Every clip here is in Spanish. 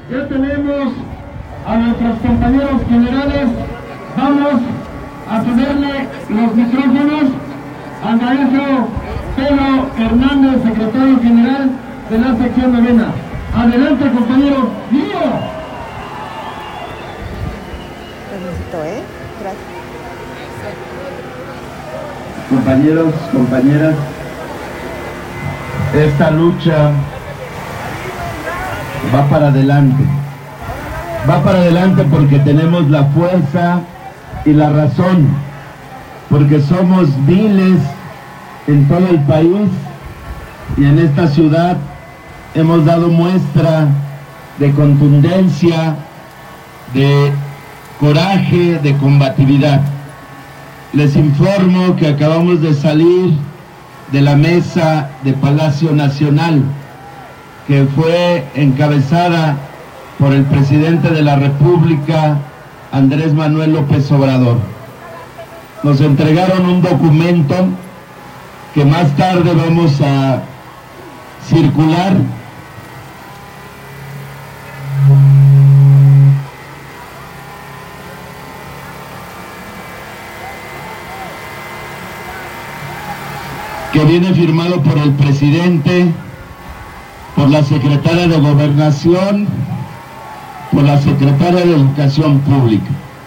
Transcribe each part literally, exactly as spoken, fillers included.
Ya tenemos a nuestros compañeros generales. Vamos a cederle los micrófonos al maestro Pedro Hernández, secretario general de la sección novena. Adelante, compañero mío. Permisito, ¿eh? Gracias. Compañeros, compañeras, esta lucha va para adelante. Va para adelante porque tenemos la fuerza y la razón, porque somos miles en todo el país y en esta ciudad hemos dado muestra de contundencia, de coraje, de combatividad. Les informo que acabamos de salir de la mesa de Palacio Nacional, que fue encabezada por el presidente de la República, Andrés Manuel López Obrador. Nos entregaron un documento que más tarde vamos a circular. Que viene firmado por el presidente, por la secretaria de Gobernación, por la secretaria de Educación Pública.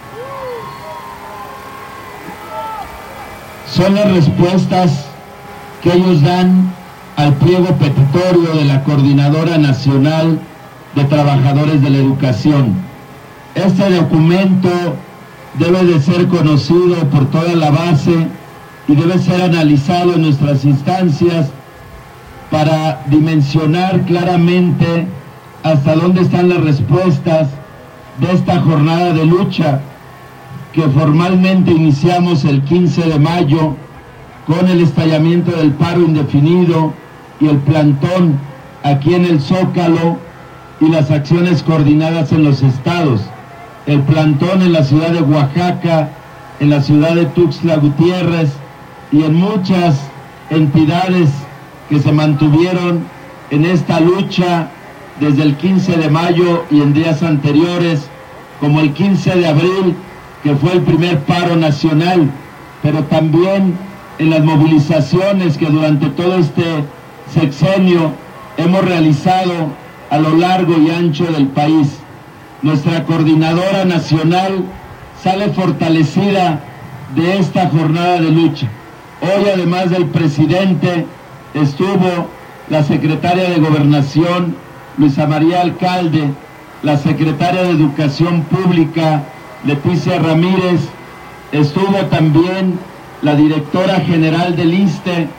Son las respuestas que ellos dan al pliego petitorio de la Coordinadora Nacional de Trabajadores de la Educación. Este documento debe de ser conocido por toda la base y debe ser analizado en nuestras instancias para dimensionar claramente hasta dónde están las respuestas de esta jornada de lucha que formalmente iniciamos el quince de mayo con el estallamiento del paro indefinido y el plantón aquí en el Zócalo y las acciones coordinadas en los estados. El plantón en la ciudad de Oaxaca, en la ciudad de Tuxtla Gutiérrez y en muchas entidades que se mantuvieron en esta lucha desde el quince de mayo y en días anteriores, como el quince de abril, que fue el primer paro nacional, pero también en las movilizaciones que durante todo este sexenio hemos realizado a lo largo y ancho del país. Nuestra coordinadora nacional sale fortalecida de esta jornada de lucha. Hoy, además del presidente, estuvo la secretaria de Gobernación, Luisa María Alcalde, la secretaria de Educación Pública, Leticia Ramírez, estuvo también la directora general del I S S S T E,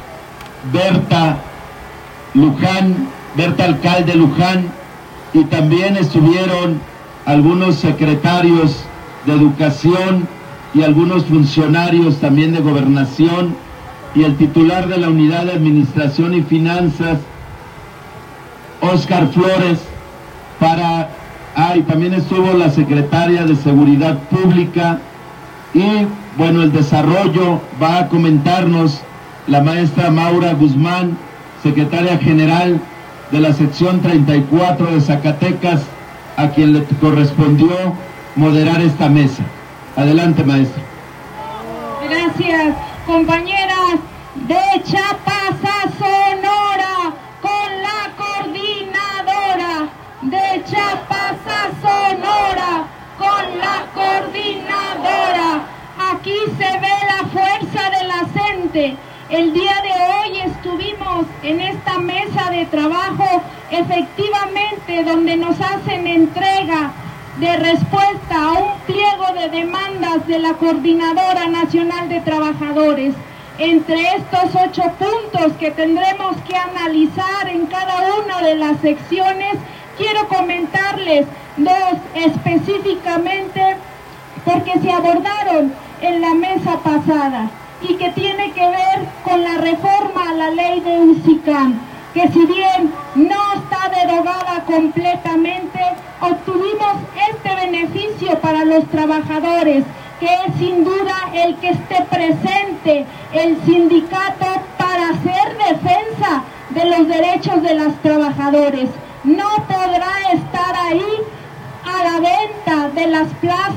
Berta Luján, Berta Alcalde Luján, y también estuvieron algunos secretarios de Educación y algunos funcionarios también de Gobernación y el titular de la Unidad de Administración y Finanzas, Óscar Flores, para, ah, y también estuvo la secretaria de Seguridad Pública, y bueno, el desarrollo va a comentarnos la maestra Maura Guzmán, secretaria general de la sección treinta y cuatro de Zacatecas, a quien le correspondió moderar esta mesa. Adelante, maestra. Gracias, compañeras de Chiapas a Sonora, con la coordinadora. De Chiapas a Sonora, con la coordinadora. Aquí se ve la fuerza de la gente. El día de hoy estuvimos en esta mesa de trabajo, efectivamente, donde nos hacen entrega de respuesta a un pliego de demandas de la Coordinadora Nacional de Trabajadores. Entre estos ocho puntos que tendremos que analizar en cada una de las secciones, quiero comentarles dos específicamente porque se abordaron en la mesa pasada y que tiene que ver con la reforma a la ley de UCICAM, que si bien no está derogada completamente, obtuvimos este beneficio para los trabajadores, que es sin duda el que esté presente el sindicato para hacer defensa de los derechos de los trabajadores. No podrá estar ahí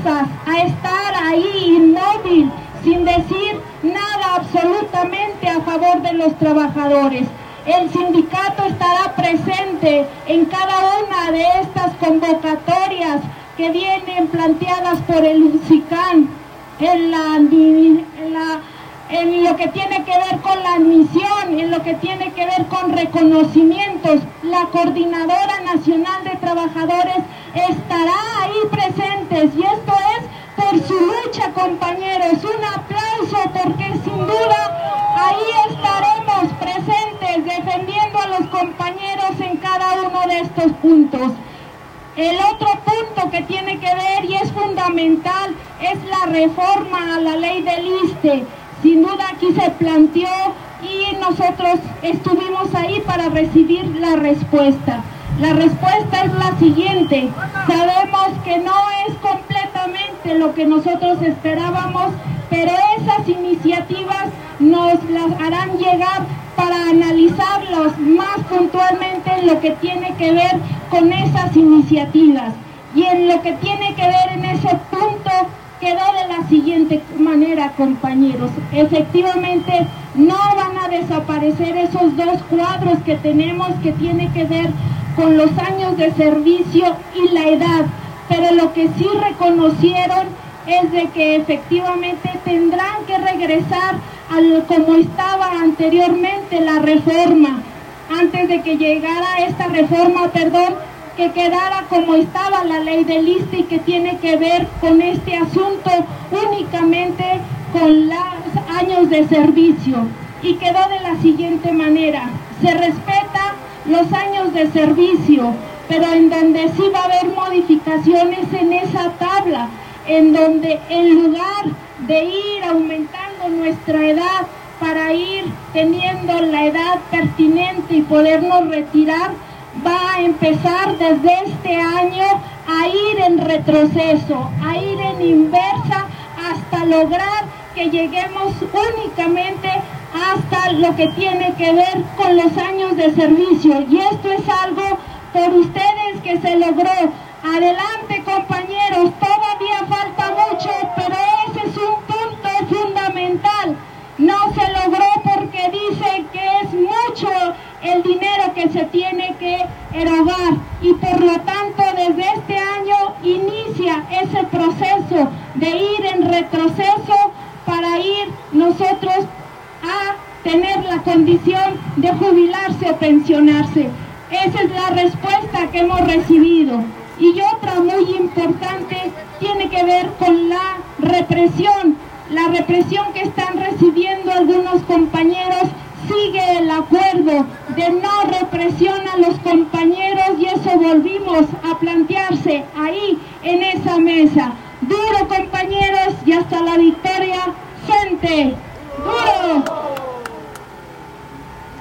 meses a estar ahí inmóvil, sin decir nada absolutamente a favor de los trabajadores. El sindicato estará presente en cada una de estas convocatorias que vienen planteadas por el U C I C A N, en, la, en, la, en lo que tiene que ver con la admisión, en lo que tiene que ver con reconocimientos. La Coordinadora Nacional de Trabajadores estará ahí presentes, y esto es por su lucha, compañeros. Un aplauso, porque sin duda ahí estaremos presentes defendiendo a los compañeros en cada uno de estos puntos. El otro punto que tiene que ver y es fundamental es la reforma a la ley del ISSSTE. Sin duda aquí se planteó y nosotros estuvimos ahí para recibir la respuesta. La respuesta es la siguiente: sabemos que no es completamente lo que nosotros esperábamos, pero esas iniciativas nos las harán llegar para analizarlos más puntualmente en lo que tiene que ver con esas iniciativas. Y en lo que tiene que ver en ese punto quedó de la siguiente manera, compañeros. Efectivamente, no van a desaparecer esos dos cuadros que tenemos, que tiene que ver con los años de servicio y la edad, pero lo que sí reconocieron es de que efectivamente tendrán que regresar a como estaba anteriormente la reforma, antes de que llegara esta reforma, perdón, que quedara como estaba la ley del ISSSTE, y que tiene que ver con este asunto únicamente con los años de servicio. Y quedó de la siguiente manera: se respeta los años de servicio, pero en donde sí va a haber modificaciones en esa tabla, en donde en lugar de ir aumentando nuestra edad para ir teniendo la edad pertinente y podernos retirar, va a empezar desde este año a ir en retroceso, a ir en inversa, hasta lograr que lleguemos únicamente hasta lo que tiene que ver con los años de servicio. Y esto es algo por ustedes que se logró. Adelante, compañeros, todavía falta mucho, pero ese es un punto fundamental. No se logró porque dice que es mucho el dinero que se tiene que erogar, y por lo tanto desde este año inicia ese proceso de ir en retroceso para ir nosotros a tener la condición de jubilarse o pensionarse. Esa es la respuesta que hemos recibido. Y otra muy importante tiene que ver con la represión. La represión que están recibiendo algunos compañeros. Sigue el acuerdo de no represión a los compañeros, y eso volvimos a plantearse ahí en esa mesa. Duro, compañeros, y hasta la victoria. Gente.